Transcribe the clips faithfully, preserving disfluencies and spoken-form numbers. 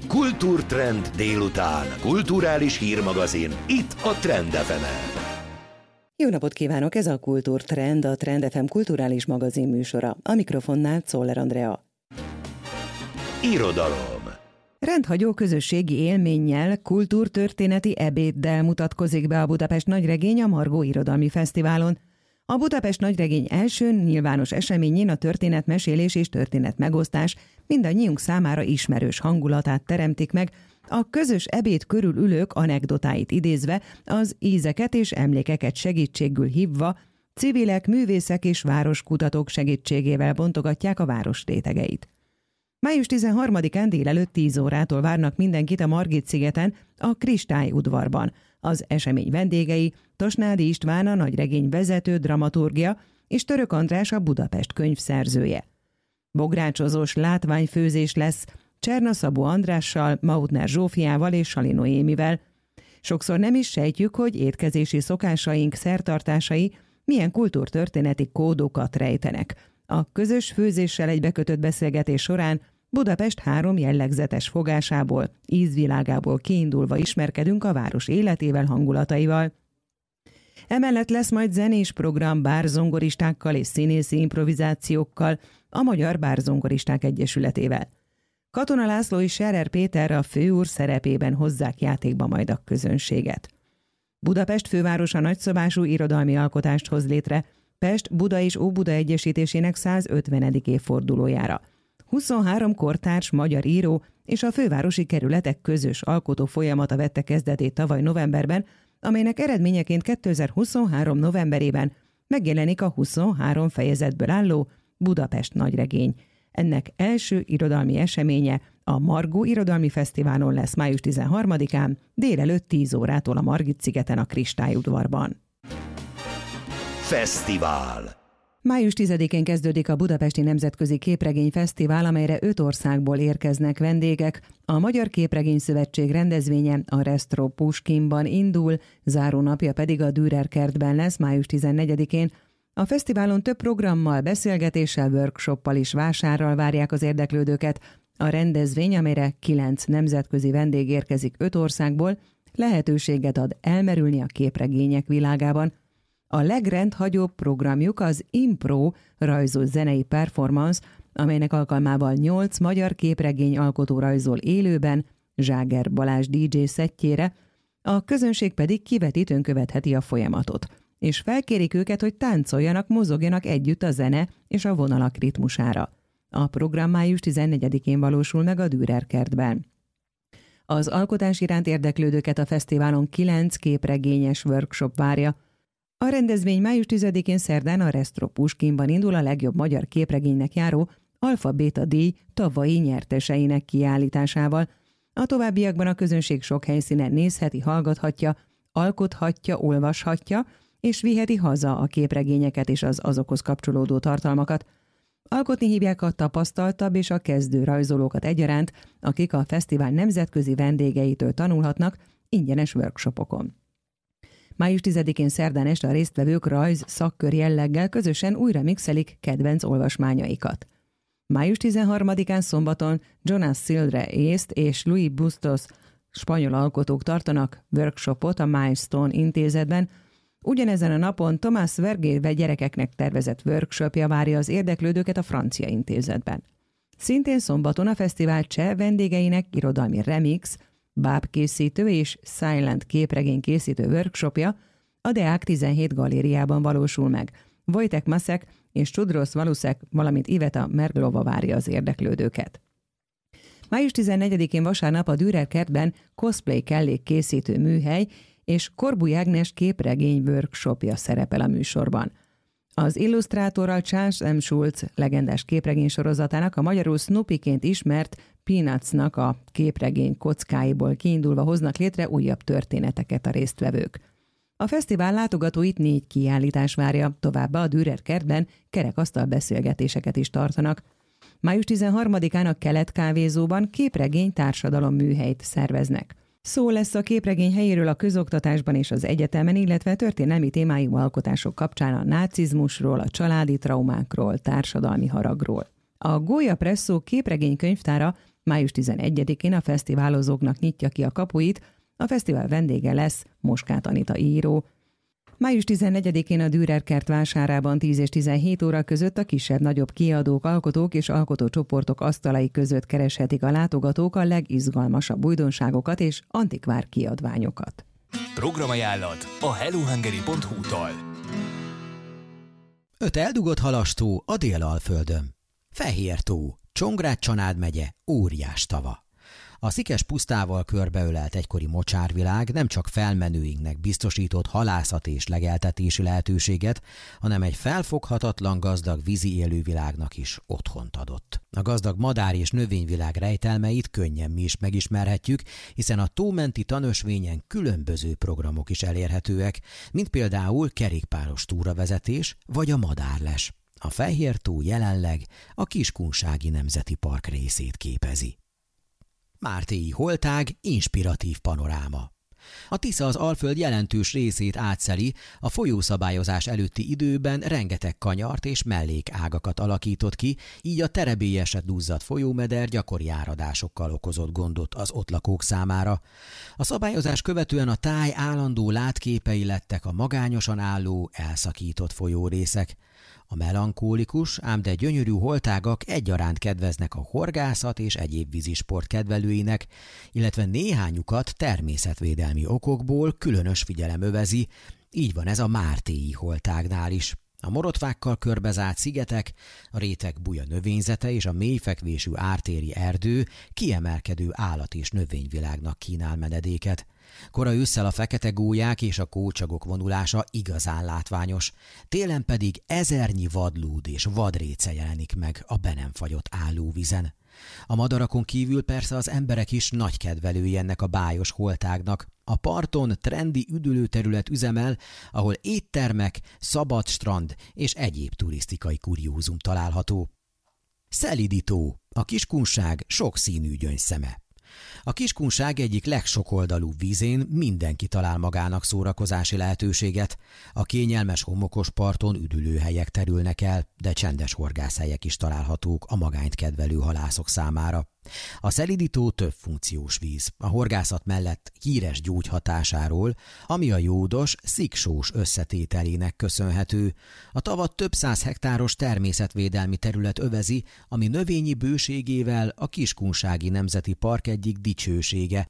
Kultúrtrend délután. Kulturális hírmagazin. Itt a Trend ef emen. Jó napot kívánok! Ez a Kultúrtrend, a Trend ef em kulturális magazin műsora. A mikrofonnál Czoller Andrea. Irodalom. Rendhagyó közösségi élménnyel, kultúrtörténeti ebéddel mutatkozik be a Budapest Nagyregény a Margó Irodalmi Fesztiválon. A Budapest Nagyregény első nyilvános eseményén a történetmesélés és történetmegosztás mindannyiunk számára ismerős hangulatát teremtik meg, a közös ebéd körül ülők anekdotáit idézve, az ízeket és emlékeket segítségül hívva, civilek, művészek és városkutatók segítségével bontogatják a város rétegeit. május tizenharmadikán délelőtt tíz órától várnak mindenkit a Margit-szigeten, a Kristályudvarban. Az esemény vendégei Tosnádi István, a Nagyregény vezető dramaturgia, és Török András, a Budapest könyv szerzője. Bográcsozós látványfőzés lesz Cserna Szabó Andrással, Mautner Zsófiával és Sali Noémivel. Sokszor nem is sejtjük, hogy étkezési szokásaink, szertartásai milyen kultúrtörténeti kódokat rejtenek. A közös főzéssel egybekötött beszélgetés során Budapest három jellegzetes fogásából, ízvilágából kiindulva ismerkedünk a város életével, hangulataival. Emellett lesz majd zenés program bárzongoristákkal és színészi improvizációkkal a Magyar Bárzongoristák Egyesületével. Katona László és Scherer Péter a főúr szerepében hozzák játékba majd a közönséget. Budapest fővárosa nagyszabású irodalmi alkotást hoz létre Pest, Buda és Óbuda egyesítésének százötvenedik évfordulójára. huszonhárom kortárs magyar író és a fővárosi kerületek közös alkotó folyamata vette kezdetét tavaly novemberben, amelynek eredményeként kétezer-huszonhárom novemberében megjelenik a huszonhárom fejezetből álló Budapest Nagyregény. Ennek első irodalmi eseménye a Margó Irodalmi Fesztiválon lesz május tizenharmadikán délelőtt tíz órától a Margit-szigeten a Kristályudvarban. Fesztivál. május tizedikén kezdődik a Budapesti Nemzetközi Képregény Fesztivál, amelyre öt országból érkeznek vendégek. A Magyar Képregény Szövetség rendezvénye a Restro Puskinban indul, zárónapja pedig a Dürer kertben lesz május tizennegyedikén. A fesztiválon több programmal, beszélgetéssel, workshoppal és vásárral várják az érdeklődőket. A rendezvény, amelyre kilenc nemzetközi vendég érkezik öt országból, lehetőséget ad elmerülni a képregények világában. A legrendhagyóbb programjuk az Impro rajzos zenei performance, amelynek alkalmával nyolc magyar képregény alkotó rajzol élőben, Zságer Balázs dé dzsé szettjére, a közönség pedig kivetítőn követheti a folyamatot, és felkérik őket, hogy táncoljanak, mozogjanak együtt a zene és a vonalak ritmusára. A program május tizennegyedikén valósul meg a Dürer kertben. Az alkotás iránt érdeklődőket a fesztiválon kilenc képregényes workshop várja. A rendezvény május tizedikén szerdán a Restro Puskinban indul a legjobb magyar képregénynek járó Alfa-Béta díj tavalyi nyerteseinek kiállításával. A továbbiakban a közönség sok helyszínen nézheti, hallgathatja, alkothatja, olvashatja, és viheti haza a képregényeket és az azokhoz kapcsolódó tartalmakat. Alkotni hívják a tapasztaltabb és a kezdő rajzolókat egyaránt, akik a fesztivál nemzetközi vendégeitől tanulhatnak ingyenes workshopokon. május tizedikén szerdán este a résztvevők rajz szakkör jelleggel közösen újra mixelik kedvenc olvasmányaikat. május tizenharmadikán szombaton Jonas Sildre észt és Luis Bustos spanyol alkotók tartanak workshopot a Milestone intézetben. Ugyanezen a napon Tomás Vergéve gyerekeknek tervezett workshopja várja az érdeklődőket a francia intézetben. Szintén szombaton a fesztivál cseh vendégeinek irodalmi remix, bábkészítő és silent képregény készítő workshopja a Deák tizenhét galériában valósul meg. Wojtek Maszek és Csudrosz Valuszek, valamint Iveta Merglova várja az érdeklődőket. május tizennegyedikén vasárnap a Dürer kertben cosplay kellék készítő műhely és Korbuj Ágnes képregény workshopja szerepel a műsorban. Az illusztrátorral Charles M. Schulz legendás képregény sorozatának, a magyarul Snoopyként ismert Peanutsnak a képregény kockáiból kiindulva hoznak létre újabb történeteket a résztvevők. A fesztivál látogatóit négy kiállítás várja, továbbá a Dürer kertben kerekasztal beszélgetéseket is tartanak. május tizenharmadikán a Kelet kávézóban képregény társadalom műhelyt szerveznek. Szó lesz a képregény helyéről a közoktatásban és az egyetemen, illetve történelmi témájú alkotások kapcsán a nácizmusról, a családi traumákról, társadalmi haragról. A Gólya Presszó képregény könyvtára május tizenegyedikén a fesztiválozóknak nyitja ki a kapuit, a fesztivál vendége lesz Moskát Anita író. május tizennegyedikén a Dürer kert vásárában tíz és tizenhét óra között a kisebb-nagyobb kiadók, alkotók és alkotócsoportok asztalai között kereshetik a látogatók a legizgalmasabb újdonságokat és antikvár kiadványokat. Programajánlat a hellohungary pont hu-tól. Öt eldugott halastó a Dél-Alföldön. Fehér-tó, Csongrád-Csanád megye, óriás tava. A szikes pusztával körbeölelt egykori mocsárvilág nem csak felmenőinknek biztosított halászat és legeltetési lehetőséget, hanem egy felfoghatatlan gazdag vízi élővilágnak is otthont adott. A gazdag madár- és növényvilág rejtelmeit könnyen mi is megismerhetjük, hiszen a tómenti tanösvényen különböző programok is elérhetőek, mint például kerékpáros túravezetés vagy a madárles. A Fehér-tó jelenleg a Kiskunsági Nemzeti Park részét képezi. Mártéi holtág, inspiratív panoráma. A Tisza az Alföld jelentős részét átszeli, a folyószabályozás előtti időben rengeteg kanyart és mellékágakat alakított ki, így a terebélyeset duzzadt folyómeder gyakori áradásokkal okozott gondot az ott lakók számára. A szabályozás követően a táj állandó látképei lettek a magányosan álló, elszakított folyórészek. A melankólikus, ám de gyönyörű holtágak egyaránt kedveznek a horgászat és egyéb vízisport kedvelőinek, illetve néhányukat természetvédelmi okokból különös figyelem övezi, így van ez a mártéi holtágnál is. A morotvákkal körbezárt szigetek, a réteg buja növényzete és a mélyfekvésű ártéri erdő kiemelkedő állat- és növényvilágnak kínál menedéket. Kora ősszel a fekete gólyák és a kócsagok vonulása igazán látványos, télen pedig ezernyi vadlúd és vadréce jelenik meg a be nem fagyott állóvízen. A madarakon kívül persze az emberek is nagy kedvelői ennek a bájos holtágnak. A parton trendi üdülőterület üzemel, ahol éttermek, szabad strand és egyéb turisztikai kuriózum található. Szelidító, a Kiskunság sokszínű gyöngyszeme. A Kiskunság egyik legsokoldalúbb vízén mindenki talál magának szórakozási lehetőséget. A kényelmes homokos parton üdülőhelyek terülnek el, de csendes horgászhelyek is találhatók a magányt kedvelő halászok számára. A szelidító több funkciós víz, a horgászat mellett híres gyógyhatásáról, ami a jódos, sziksós összetételének köszönhető. A tavat több száz hektáros természetvédelmi terület övezi, ami növényi bőségével a Kiskunsági Nemzeti Park egyik dicsősége.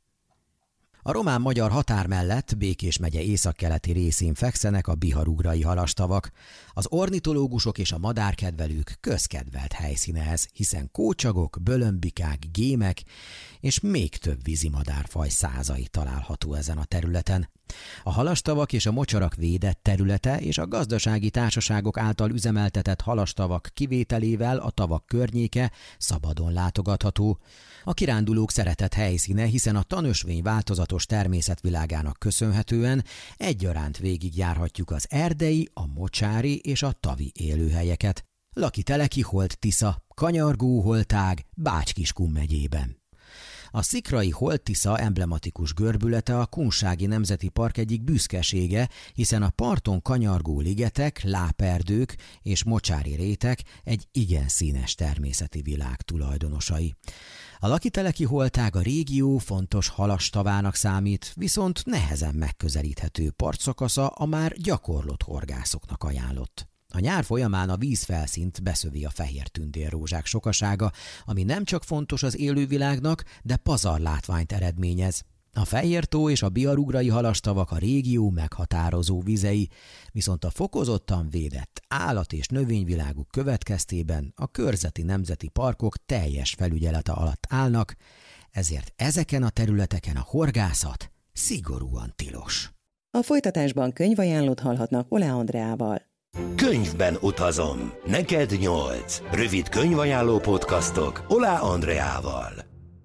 A román-magyar határ mellett Békés megye északkeleti részén fekszenek a biharugrai halastavak. Az ornitológusok és a madárkedvelők közkedvelt helyszíne ez, hiszen kócsagok, bölömbikák, gémek és még több vízimadárfaj százai található ezen a területen. A halastavak és a mocsarak védett területe és a gazdasági társaságok által üzemeltetett halastavak kivételével a tavak környéke szabadon látogatható. A kirándulók szeretett helyszíne, hiszen a tanösvény változatos természetvilágának köszönhetően egyaránt végigjárhatjuk az erdei, a mocsári és a tavi élőhelyeket. Laki-teleki holt Tisza, kanyargó holtág Bács-Kiskun megyében. A szikrai Holt-Tisza emblematikus görbülete a Kunsági Nemzeti Park egyik büszkesége, hiszen a parton kanyargó ligetek, láperdők és mocsári rétek egy igen színes természeti világ tulajdonosai. A Laki-teleki holtág a régió fontos halastavának számít, viszont nehezen megközelíthető partszakasza a már gyakorlott horgászoknak ajánlott. A nyár folyamán a vízfelszínt beszövi a fehér tündérrózsák sokasága, ami nem csak fontos az élővilágnak, de pazarlátványt eredményez. A Fehér-tó és a biharugrai halastavak a régió meghatározó vizei, viszont a fokozottan védett állat- és növényviláguk következtében a körzeti nemzeti parkok teljes felügyelete alatt állnak, ezért ezeken a területeken a horgászat szigorúan tilos. A folytatásban könyvajánlót hallhatnak Oláh Andreával. Könyvben utazom. Neked nyolc. Rövid könyvajánló podcastok Oláh Andreával.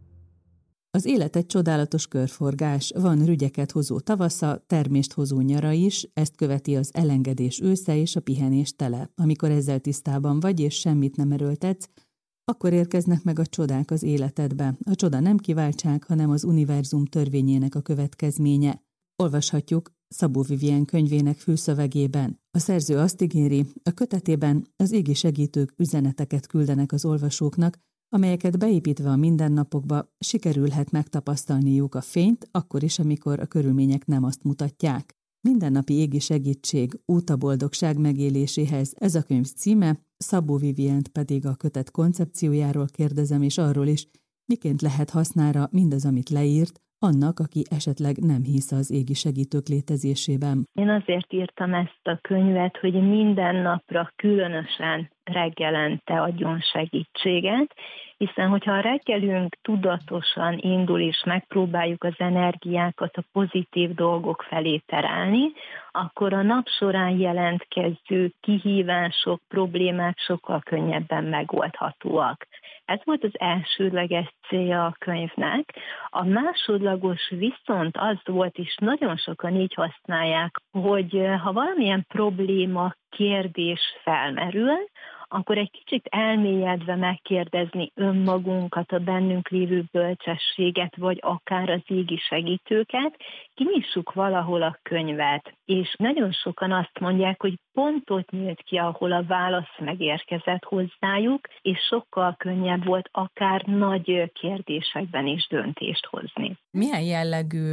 Az élet egy csodálatos körforgás, van rügyeket hozó tavasza, termést hozó nyara is, ezt követi az elengedés ősze és a pihenés tele. Amikor ezzel tisztában vagy és semmit nem erőltetsz, akkor érkeznek meg a csodák az életedbe. A csoda nem kiváltság, hanem az univerzum törvényének a következménye. Olvashatjuk Szabó Vivien könyvének fülszövegében. A szerző azt ígéri, a kötetében az égi segítők üzeneteket küldenek az olvasóknak, amelyeket beépítve a mindennapokba sikerülhet megtapasztalniuk a fényt, akkor is, amikor a körülmények nem azt mutatják. Mindennapi égi segítség út a boldogság megéléséhez, ez a könyv címe, Szabó Vivient pedig a kötet koncepciójáról kérdezem, és arról is, miként lehet hasznára mindaz, amit leírt, annak, aki esetleg nem hisz az égi segítők létezésében. Én azért írtam ezt a könyvet, hogy minden napra különösen reggelente adjon segítséget, hiszen hogyha a reggelünk tudatosan indul és megpróbáljuk az energiákat a pozitív dolgok felé terelni, akkor a nap során jelentkező kihívások, problémák sokkal könnyebben megoldhatóak. Ez volt az elsődleges célja a könyvnek. A másodlagos viszont az volt, és nagyon sokan így használják, hogy ha valamilyen probléma, kérdés felmerül, akkor egy kicsit elmélyedve megkérdezni önmagunkat, a bennünk lévő bölcsességet, vagy akár az égi segítőket, kinyissuk valahol a könyvet. És nagyon sokan azt mondják, hogy pont ott nyílt ki, ahol a válasz megérkezett hozzájuk, és sokkal könnyebb volt akár nagy kérdésekben is döntést hozni. Milyen jellegű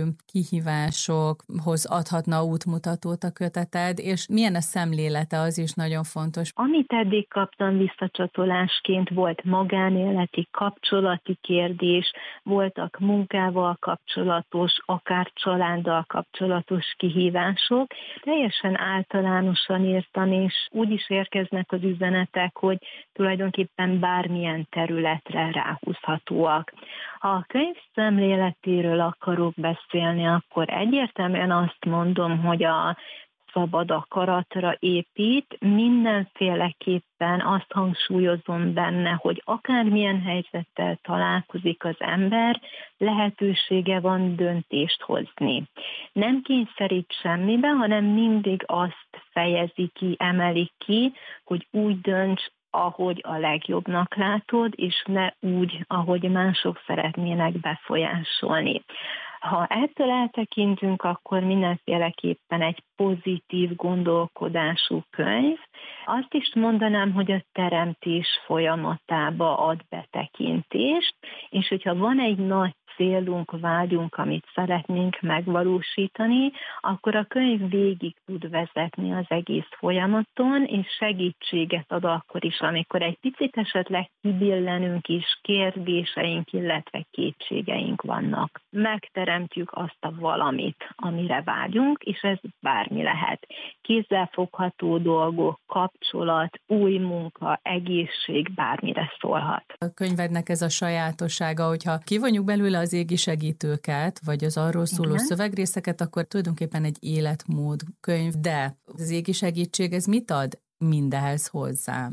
kihívásokhoz adhatna útmutatót a köteted, és milyen a szemlélete, az is nagyon fontos. Amit eddig kaptam visszacsatolásként, volt magánéleti, kapcsolati kérdés, voltak munkával kapcsolatos, akár családdal kapcsolatos kihívások. Teljesen általánosan írtam, és úgy is érkeznek az üzenetek, hogy tulajdonképpen bármilyen területre ráhúzhatóak. Ha a könyv szemléletéről akarok beszélni, akkor egyértelműen azt mondom, hogy a szabad akaratra épít, mindenféleképpen azt hangsúlyozom benne, hogy akármilyen helyzettel találkozik az ember, lehetősége van döntést hozni. Nem kényszerít semmibe, hanem mindig azt fejezi ki, emeli ki, hogy úgy dönts, ahogy a legjobbnak látod, és ne úgy, ahogy mások szeretnének befolyásolni. Ha ettől eltekintünk, akkor mindenféleképpen egy pozitív gondolkodású könyv. Azt is mondanám, hogy a teremtés folyamatába ad betekintést, és hogyha van egy nagy célunk, vágyunk, amit szeretnénk megvalósítani, akkor a könyv végig tud vezetni az egész folyamaton, és segítséget ad akkor is, amikor egy picit esetleg kibillenünk is, kérdéseink, illetve kétségeink vannak. Megteremtjük azt a valamit, amire vágyunk, és ez bármi lehet. Kézzelfogható dolgok, kapcsolat, új munka, egészség, bármire szólhat. A könyvednek ez a sajátossága, hogyha kivonjuk belőle az égi segítőket, vagy az arról szóló uh-huh. szövegrészeket, akkor tulajdonképpen egy életmód könyv, de az égi segítség, ez mit ad mindehez hozzá?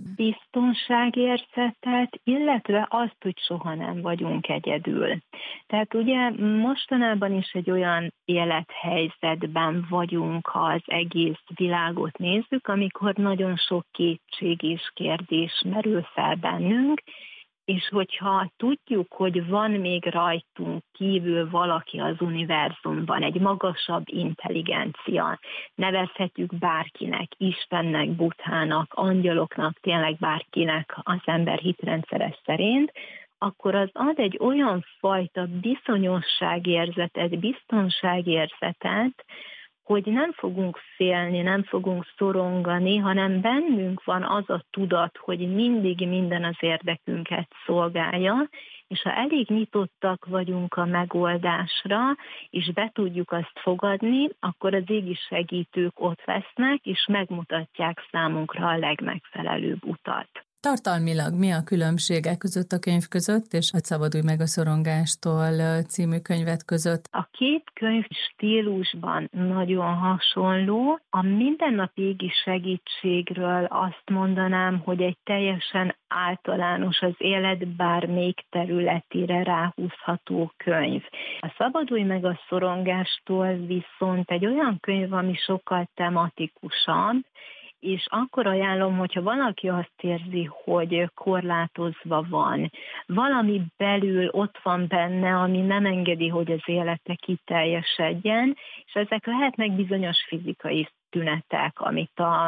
Biztonságérzetet, illetve azt, hogy soha nem vagyunk egyedül. Tehát ugye mostanában is egy olyan élethelyzetben vagyunk, ha az egész világot nézzük, amikor nagyon sok kétség és kérdés merül fel bennünk, és hogyha tudjuk, hogy van még rajtunk kívül valaki az univerzumban, egy magasabb intelligencia, nevezhetjük bárkinek, Istennek, Buddhának, angyaloknak, tényleg bárkinek az ember hitrendszere szerint, akkor az ad egy olyan fajta bizonyosságérzetet, biztonságérzetet, hogy nem fogunk félni, nem fogunk szorongani, hanem bennünk van az a tudat, hogy mindig minden az érdekünket szolgálja, és ha elég nyitottak vagyunk a megoldásra, és be tudjuk azt fogadni, akkor az égi segítők ott lesznek, és megmutatják számunkra a legmegfelelőbb utat. Tartalmilag mi a különbségek között a könyv között, és a Szabadulj meg a szorongástól című könyvet között? A két könyv stílusban nagyon hasonló. A mindennapi égi segítségről azt mondanám, hogy egy teljesen általános, az élet bármelyik területére ráhúzható könyv. A Szabadulj meg a szorongástól viszont egy olyan könyv, ami sokkal tematikusabb, és akkor ajánlom, hogyha valaki azt érzi, hogy korlátozva van, valami belül ott van benne, ami nem engedi, hogy az élete kiteljesedjen, és ezek lehetnek bizonyos fizikai tünetek, amit a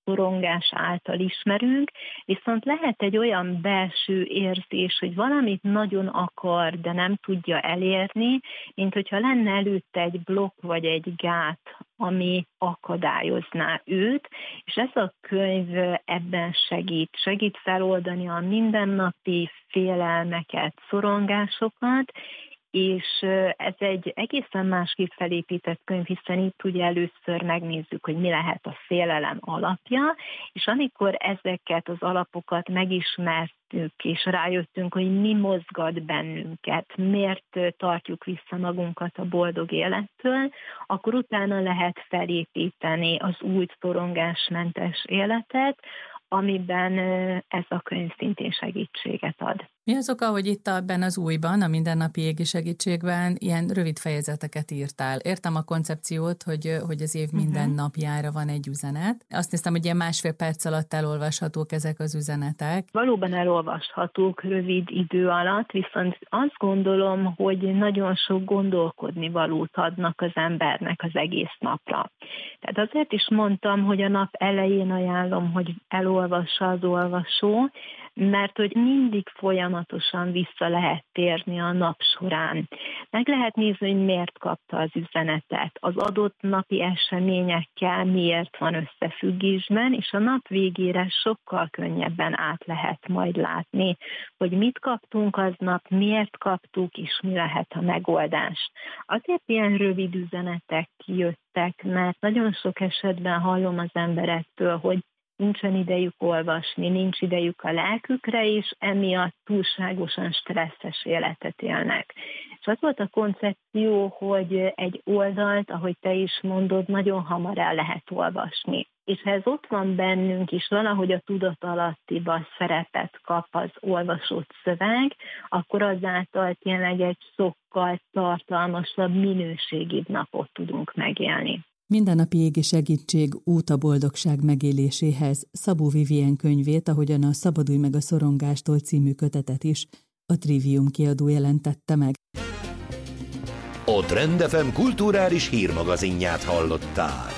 szorongás által ismerünk, viszont lehet egy olyan belső érzés, hogy valamit nagyon akar, de nem tudja elérni, mint hogyha lenne előtte egy blokk vagy egy gát, ami akadályozná őt, és ez a könyv ebben segít, segít feloldani a mindennapi félelmeket, szorongásokat, és ez egy egészen másképp felépített könyv, hiszen itt ugye először megnézzük, hogy mi lehet a félelem alapja, és amikor ezeket az alapokat megismertük, és rájöttünk, hogy mi mozgat bennünket, miért tartjuk vissza magunkat a boldog élettől, akkor utána lehet felépíteni az új szorongásmentes életet, amiben ez a könyv szintén segítséget ad. Mi az oka, hogy itt ebben az újban, a mindennapi égi segítségben ilyen rövid fejezeteket írtál? Értem a koncepciót, hogy, hogy az év minden uh-huh. napjára van egy üzenet. Azt néztem, hogy ilyen másfél perc alatt elolvashatók ezek az üzenetek. Valóban elolvashatók rövid idő alatt, viszont azt gondolom, hogy nagyon sok gondolkodni valót adnak az embernek az egész napra. Tehát azért is mondtam, hogy a nap elején ajánlom, hogy elolvassa az olvasó, mert hogy mindig folyamatosan vissza lehet térni a nap során. Meg lehet nézni, hogy miért kapta az üzenetet, az adott napi eseményekkel miért van összefüggésben, és a nap végére sokkal könnyebben át lehet majd látni, hogy mit kaptunk aznap, miért kaptuk, és mi lehet a megoldás. Azért ilyen rövid üzenetek jöttek, mert nagyon sok esetben hallom az emberektől, hogy nincsen idejük olvasni, nincs idejük a lelkükre, és emiatt túlságosan stresszes életet élnek. És az volt a koncepció, hogy egy oldalt, ahogy te is mondod, nagyon hamar el lehet olvasni. És ha ez ott van bennünk, és valahogy a tudatalattiba szerepet kap az olvasott szöveg, akkor azáltal tényleg egy sokkal tartalmasabb, minőségibb napot tudunk megélni. Mindennapi égi segítség út a boldogság megéléséhez Szabó Vivien könyvét, ahogyan a Szabadulj meg a szorongástól című kötetet is a Trivium kiadó jelentette meg. A Trend ef em kulturális hírmagazinját hallották.